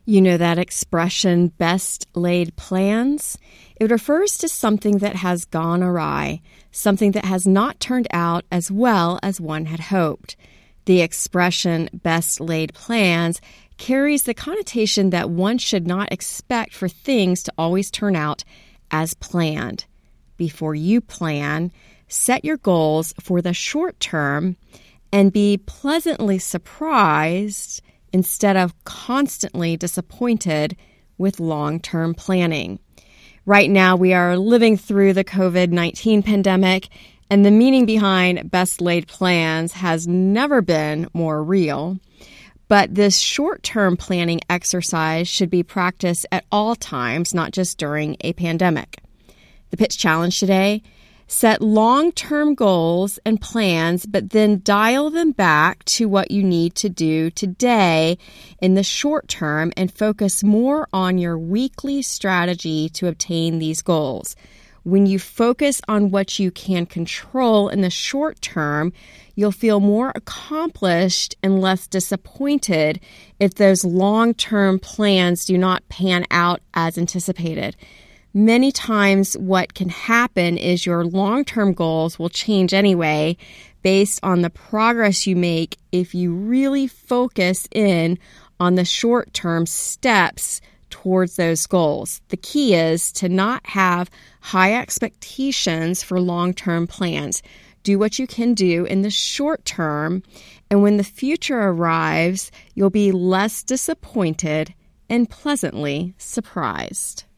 You know that expression, best laid plans? It refers to something that has gone awry, something that has not turned out as well as one had hoped. The expression, best laid plans, carries the connotation that one should not expect for things to always turn out as planned. Before you plan, set your goals for the short term and be pleasantly surprised instead of constantly disappointed with long-term planning. Right now, we are living through the COVID-19 pandemic, and the meaning behind best laid plans has never been more real. But this short-term planning exercise should be practiced at all times, not just during a pandemic. The pitch challenge today: set long-term goals and plans, but then dial them back to what you need to do today in the short term and focus more on your weekly strategy to obtain these goals. When you focus on what you can control in the short term, you'll feel more accomplished and less disappointed if those long-term plans do not pan out as anticipated. Many times what can happen is your long-term goals will change anyway based on the progress you make if you really focus in on the short-term steps towards those goals. The key is to not have high expectations for long-term plans. Do what you can do in the short term, and when the future arrives, you'll be less disappointed and pleasantly surprised.